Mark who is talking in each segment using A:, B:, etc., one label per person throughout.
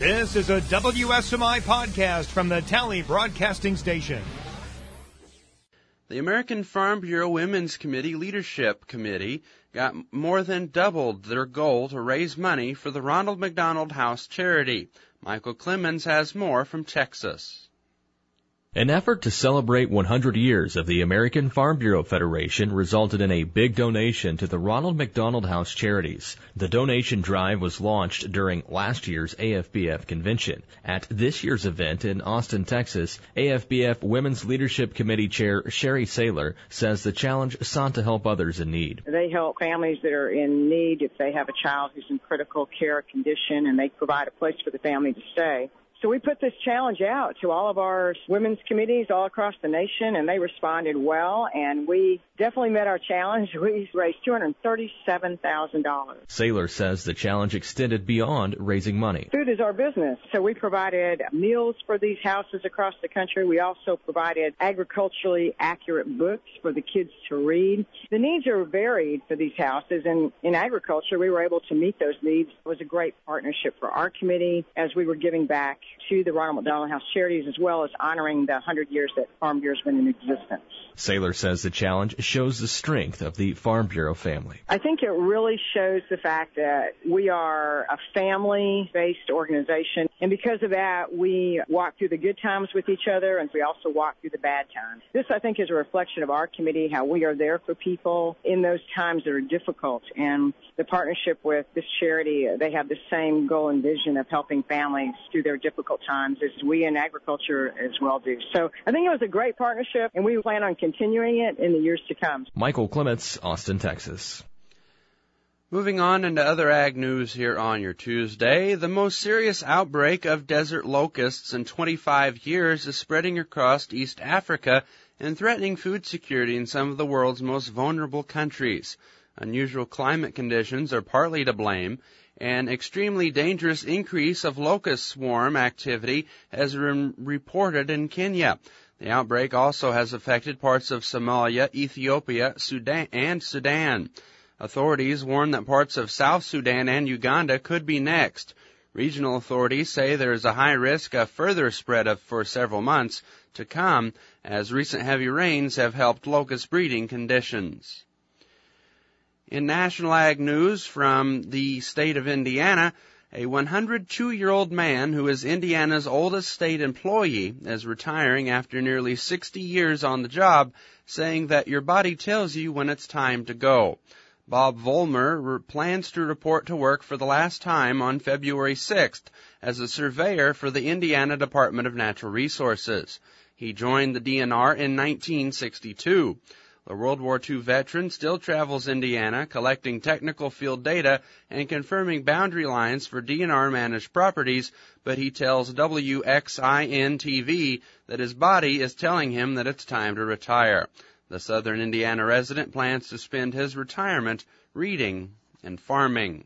A: This is a WSMI podcast from the Tally Broadcasting Station.
B: The American Farm Bureau Women's Committee Leadership Committee got more than doubled their goal to raise money for the Ronald McDonald House charity. Michael Clemens has more from Texas.
C: An effort to celebrate 100 years of the American Farm Bureau Federation resulted in a big donation to the Ronald McDonald House charities. The donation drive was launched during last year's AFBF convention. At this year's event in Austin, Texas, AFBF Women's Leadership Committee Chair Sherry Saylor says the challenge sought to help others in need.
D: They help families that are in need if they have a child who's in critical care condition, and they provide a place for the family to stay. So we put this challenge out to all of our women's committees all across the nation, and they responded well, and we definitely met our challenge. We raised $237,000.
C: Saylor says the challenge extended beyond raising money.
D: Food is our business, so we provided meals for these houses across the country. We also provided agriculturally accurate books for the kids to read. The needs are varied for these houses, and in agriculture, we were able to meet those needs. It was a great partnership for our committee as we were giving back to the Ronald McDonald House charities, as well as honoring the 100 years that Farm Bureau has been in existence.
C: Saylor says the challenge shows the strength of the Farm Bureau family.
D: I think it really shows the fact that we are a family-based organization, and because of that, we walk through the good times with each other, and we also walk through the bad times. This, I think, is a reflection of our committee, how we are there for people in those times that are difficult, and the partnership with this charity, they have the same goal and vision of helping families through their difficult times as we in agriculture as well do. So I think it was a great partnership, and we plan on continuing it in the years to come.
C: Michael Clements, Austin, Texas.
B: Moving on into other ag news here on your Tuesday, the most serious outbreak of desert locusts in 25 years is spreading across East Africa and threatening food security in some of the world's most vulnerable countries. Unusual climate conditions are partly to blame. An extremely dangerous increase of locust swarm activity has been reported in Kenya. The outbreak also has affected parts of Somalia, Ethiopia, Sudan. Authorities warn that parts of South Sudan and Uganda could be next. Regional authorities say there is a high risk of further spread for several months to come, as recent heavy rains have helped locust breeding conditions. In national ag news from the state of Indiana, a 102-year-old man who is Indiana's oldest state employee is retiring after nearly 60 years on the job, saying that your body tells you when it's time to go. Bob Vollmer plans to report to work for the last time on February 6th as a surveyor for the Indiana Department of Natural Resources. He joined the DNR in 1962. The World War II veteran still travels Indiana, collecting technical field data and confirming boundary lines for DNR-managed properties, but he tells WXIN-TV that his body is telling him that it's time to retire. The southern Indiana resident plans to spend his retirement reading and farming.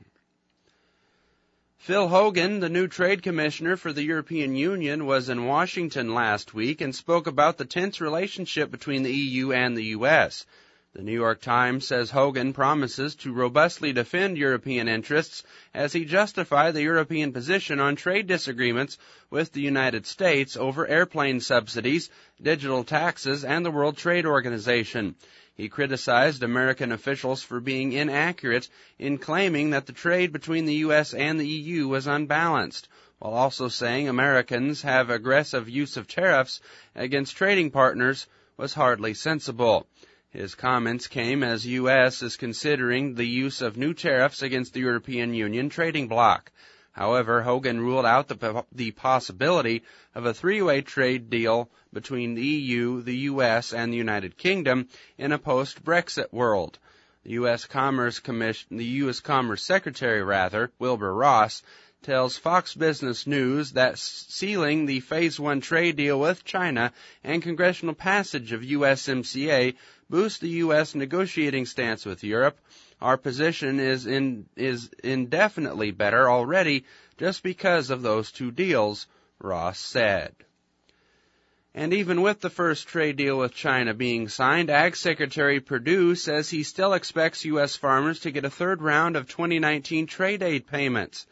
B: Phil Hogan, the new trade commissioner for the European Union, was in Washington last week and spoke about the tense relationship between the EU and the U.S. The New York Times says Hogan promises to robustly defend European interests as he justified the European position on trade disagreements with the United States over airplane subsidies, digital taxes, and the World Trade Organization. He criticized American officials for being inaccurate in claiming that the trade between the U.S. and the EU was unbalanced, while also saying Americans have aggressive use of tariffs against trading partners was hardly sensible. His comments came as U.S. is considering the use of new tariffs against the European Union trading bloc. However, Hogan ruled out the possibility of a three-way trade deal between the EU, the U.S., and the United Kingdom in a post-Brexit world. The U.S. Commerce Secretary, Wilbur Ross, tells Fox Business News that sealing the Phase 1 trade deal with China and congressional passage of USMCA boost the U.S. negotiating stance with Europe. Our position is indefinitely better already just because of those two deals, Ross said. And even with the first trade deal with China being signed, Ag Secretary Perdue says he still expects U.S. farmers to get a third round of 2019 trade aid payments.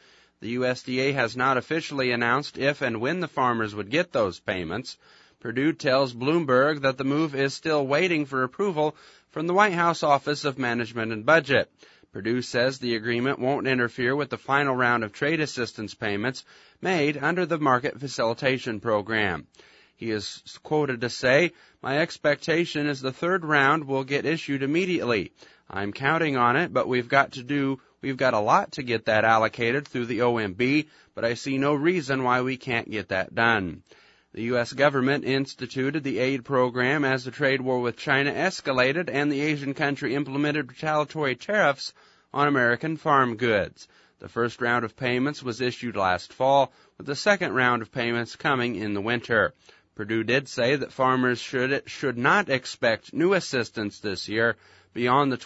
B: The USDA has not officially announced if and when the farmers would get those payments. Perdue tells Bloomberg that the move is still waiting for approval from the White House Office of Management and Budget. Perdue says the agreement won't interfere with the final round of trade assistance payments made under the Market Facilitation Program. He is quoted to say, "My expectation is the third round will get issued immediately. I'm counting on it, but we've got a lot to get that allocated through the OMB, but I see no reason why we can't get that done." The U.S. government instituted the aid program as the trade war with China escalated and the Asian country implemented retaliatory tariffs on American farm goods. The first round of payments was issued last fall, with the second round of payments coming in the winter. Perdue did say that farmers should not expect new assistance this year beyond the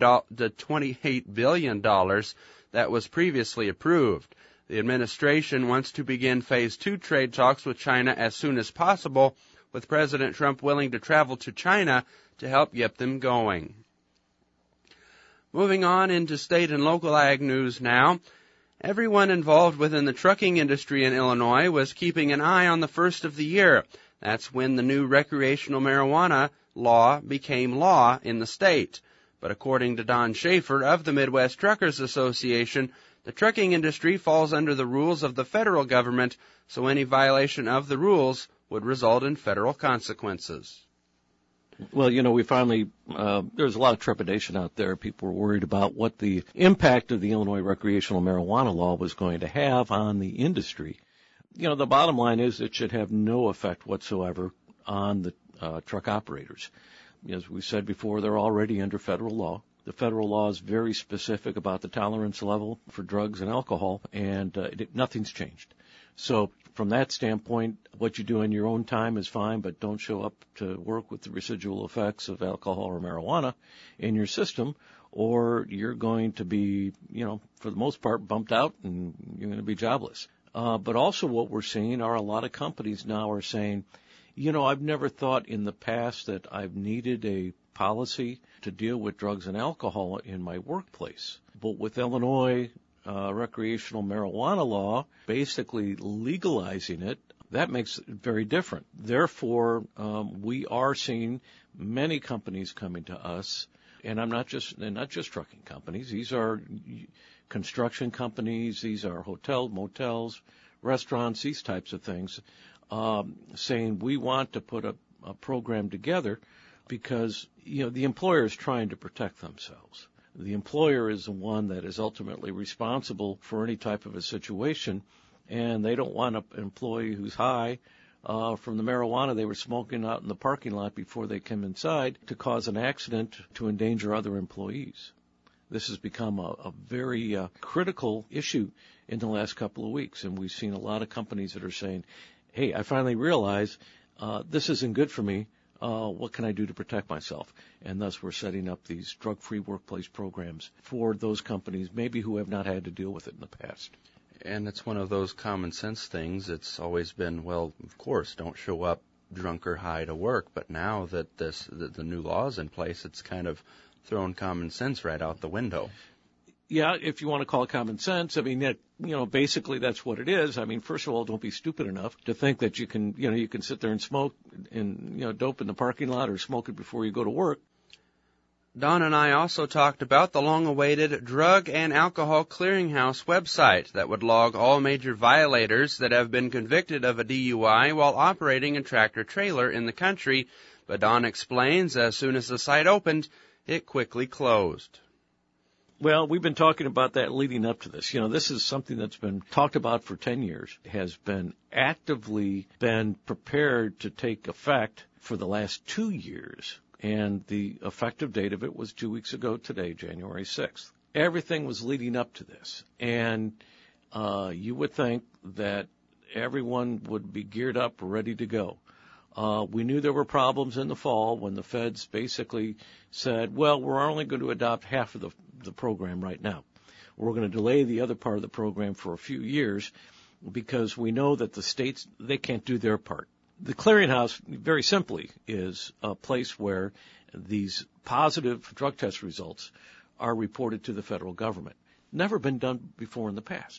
B: $28 billion that was previously approved. The administration wants to begin Phase 2 trade talks with China as soon as possible, with President Trump willing to travel to China to help get them going. Moving on into state and local ag news now. Everyone involved within the trucking industry in Illinois was keeping an eye on the first of the year. That's when the new recreational marijuana law became law in the state. But according to Don Schaefer of the Midwest Truckers Association, the trucking industry falls under the rules of the federal government, so any violation of the rules would result in federal consequences.
E: Well, we finally, there's a lot of trepidation out there. People were worried about what the impact of the Illinois recreational marijuana law was going to have on the industry. The bottom line is it should have no effect whatsoever on the truck operators. As we said before, they're already under federal law. The federal law is very specific about the tolerance level for drugs and alcohol, and nothing's changed. So from that standpoint, what you do in your own time is fine, but don't show up to work with the residual effects of alcohol or marijuana in your system, or you're going to be, for the most part, bumped out and you're going to be jobless. But also what we're seeing are a lot of companies now are saying, I've never thought in the past that I've needed a policy to deal with drugs and alcohol in my workplace. But with Illinois recreational marijuana law basically legalizing it, that makes it very different. Therefore, we are seeing many companies coming to us, and they're not just trucking companies. These are construction companies. These are hotels, motels, restaurants, these types of things, saying we want to put a program together because, the employer is trying to protect themselves. The employer is the one that is ultimately responsible for any type of a situation, and they don't want an employee who's high from the marijuana they were smoking out in the parking lot before they came inside to cause an accident to endanger other employees. This has become a very critical issue in the last couple of weeks, and we've seen a lot of companies that are saying, hey, I finally realize this isn't good for me. What can I do to protect myself? And thus we're setting up these drug-free workplace programs for those companies maybe who have not had to deal with it in the past.
B: And it's one of those common sense things. It's always been, well, of course, don't show up drunk or high to work. But now that the new law is in place, it's kind of thrown common sense right out the window.
E: Yeah, if you want to call it common sense, basically that's what it is. First of all, don't be stupid enough to think that you can sit there and smoke and, dope in the parking lot or smoke it before you go to work.
B: Don and I also talked about the long-awaited Drug and Alcohol Clearinghouse website that would log all major violators that have been convicted of a DUI while operating a tractor-trailer in the country. But Don explains as soon as the site opened, it quickly closed.
E: Well, we've been talking about that leading up to this. This is something that's been talked about for 10 years, has been actively prepared to take effect for the last 2 years. And the effective date of it was 2 weeks ago today, January 6th. Everything was leading up to this. And you would think that everyone would be geared up, ready to go. We knew there were problems in the fall when the feds basically said, well, we're only going to adopt half of the program right now. We're going to delay the other part of the program for a few years because we know that the states, they can't do their part. The clearinghouse, very simply, is a place where these positive drug test results are reported to the federal government. Never been done before in the past.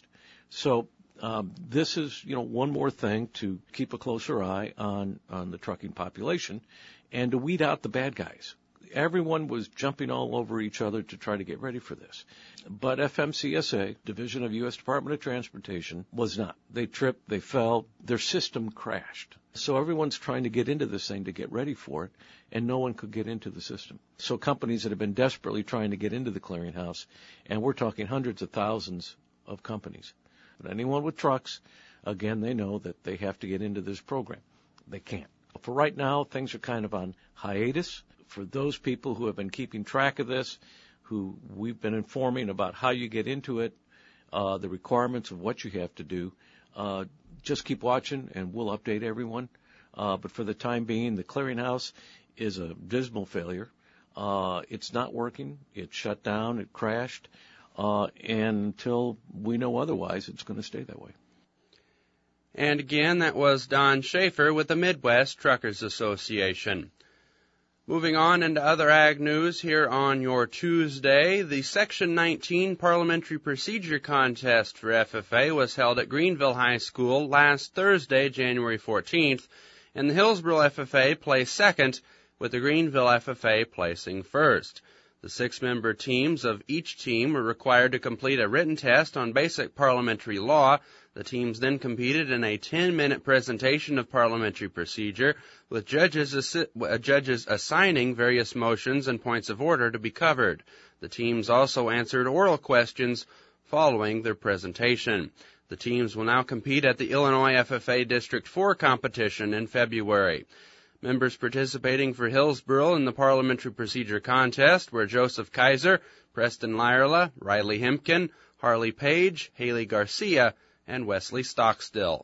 E: So this is, one more thing to keep a closer eye on the trucking population and to weed out the bad guys. Everyone was jumping all over each other to try to get ready for this. But FMCSA, Division of U.S. Department of Transportation, was not. They tripped, they fell, their system crashed. So everyone's trying to get into this thing to get ready for it, and no one could get into the system. So companies that have been desperately trying to get into the clearinghouse, and we're talking hundreds of thousands of companies. But anyone with trucks, again, they know that they have to get into this program. They can't. For right now, things are kind of on hiatus. For those people who have been keeping track of this, who we've been informing about how you get into it, the requirements of what you have to do, just keep watching and we'll update everyone. But for the time being, the clearinghouse is a dismal failure. It's not working. It shut down. It crashed. And until we know otherwise, it's going to stay that way.
B: And again, that was Don Schaefer with the Midwest Truckers Association. Moving on into other ag news here on your Tuesday, the Section 19 Parliamentary Procedure Contest for FFA was held at Greenville High School last Thursday, January 14th, and the Hillsboro FFA placed second, with the Greenville FFA placing first. The 6-member teams of each team were required to complete a written test on basic parliamentary law. The teams then competed in a 10-minute presentation of parliamentary procedure, with judges assigning various motions and points of order to be covered. The teams also answered oral questions following their presentation. The teams will now compete at the Illinois FFA District 4 competition in February. Members participating for Hillsboro in the Parliamentary Procedure Contest were Joseph Kaiser, Preston Lyerla, Riley Hempkin, Harley Page, Haley Garcia, and Wesley Stockstill.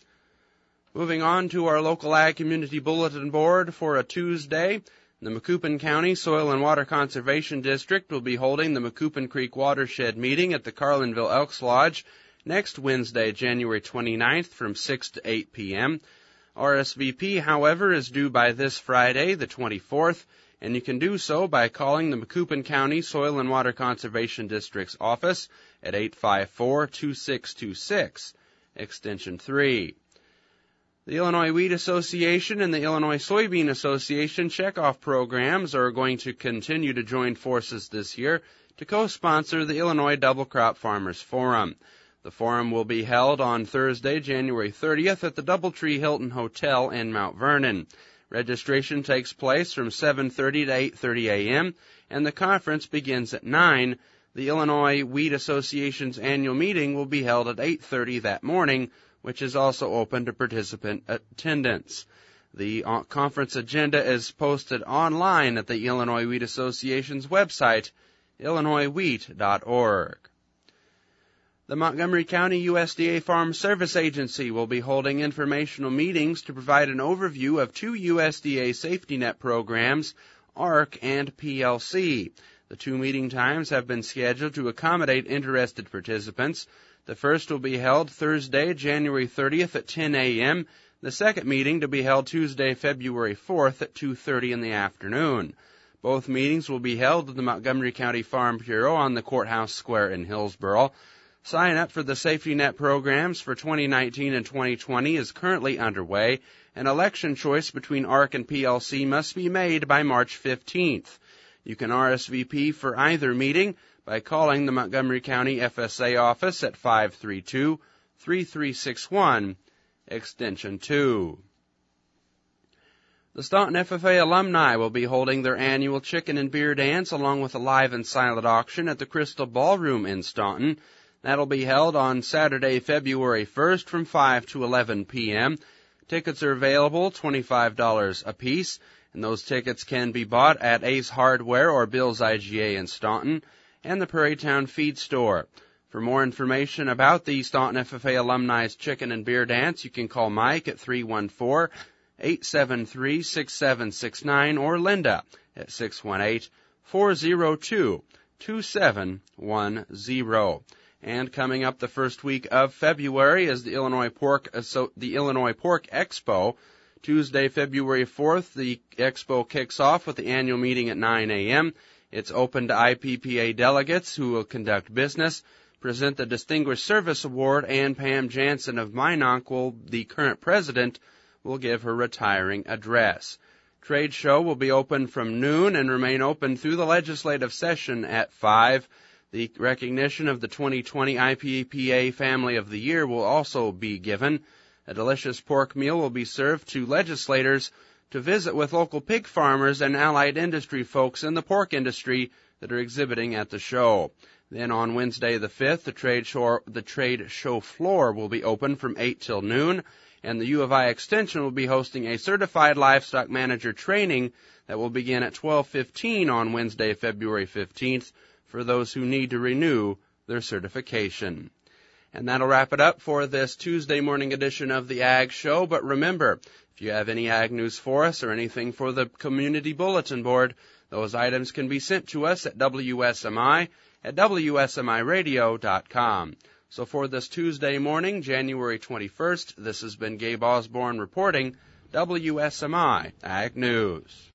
B: Moving on to our local Ag Community Bulletin Board for a Tuesday, the Macoupin County Soil and Water Conservation District will be holding the Macoupin Creek Watershed Meeting at the Carlinville Elks Lodge next Wednesday, January 29th from 6 to 8 p.m. RSVP, however, is due by this Friday, the 24th, and you can do so by calling the Macoupin County Soil and Water Conservation District's office at 854-2626, extension 3. The Illinois Wheat Association and the Illinois Soybean Association checkoff programs are going to continue to join forces this year to co-sponsor the Illinois Double Crop Farmers Forum. The forum will be held on Thursday, January 30th at the Doubletree Hilton Hotel in Mount Vernon. Registration takes place from 7:30 to 8:30 a.m., and the conference begins at 9. The Illinois Wheat Association's annual meeting will be held at 8:30 that morning, which is also open to participant attendance. The conference agenda is posted online at the Illinois Wheat Association's website, illinoiswheat.org. The Montgomery County USDA Farm Service Agency will be holding informational meetings to provide an overview of 2 USDA safety net programs, ARC and PLC. The 2 meeting times have been scheduled to accommodate interested participants. The first will be held Thursday, January 30th at 10 a.m., the second meeting to be held Tuesday, February 4th at 2:30 in the afternoon. Both meetings will be held at the Montgomery County Farm Bureau on the Courthouse Square in Hillsboro. Sign up for the safety net programs for 2019 and 2020 is currently underway. An election choice between ARC and PLC must be made by March 15th. You can RSVP for either meeting by calling the Montgomery County FSA office at 532-3361, extension 2. The Staunton FFA alumni will be holding their annual chicken and beer dance along with a live and silent auction at the Crystal Ballroom in Staunton. That'll be held on Saturday, February 1st from 5 to 11 p.m. Tickets are available, $25 apiece, and those tickets can be bought at Ace Hardware or Bill's IGA in Staunton and the Prairietown Feed Store. For more information about the Staunton FFA Alumni's Chicken and Beer Dance, you can call Mike at 314-873-6769 or Linda at 618-402-2710. And coming up the first week of February is the Illinois Pork Expo. Tuesday, February 4th, the expo kicks off with the annual meeting at 9 a.m. It's open to IPPA delegates who will conduct business. present the Distinguished Service Award, and Pam Jansen of Minonk, the current president, will give her retiring address. Trade show will be open from noon and remain open through the legislative session at 5. The recognition of the 2020 IPPA Family of the Year will also be given. A delicious pork meal will be served to legislators to visit with local pig farmers and allied industry folks in the pork industry that are exhibiting at the show. Then on Wednesday the 5th, the trade show floor will be open from 8 till noon, and the U of I Extension will be hosting a certified livestock manager training that will begin at 12:15 on Wednesday, February 15th, for those who need to renew their certification. And that'll wrap it up for this Tuesday morning edition of the Ag Show. But remember, if you have any ag news for us or anything for the Community Bulletin Board, those items can be sent to us at WSMI at WSMIRadio.com. So for this Tuesday morning, January 21st, this has been Gabe Osborne reporting WSMI Ag News.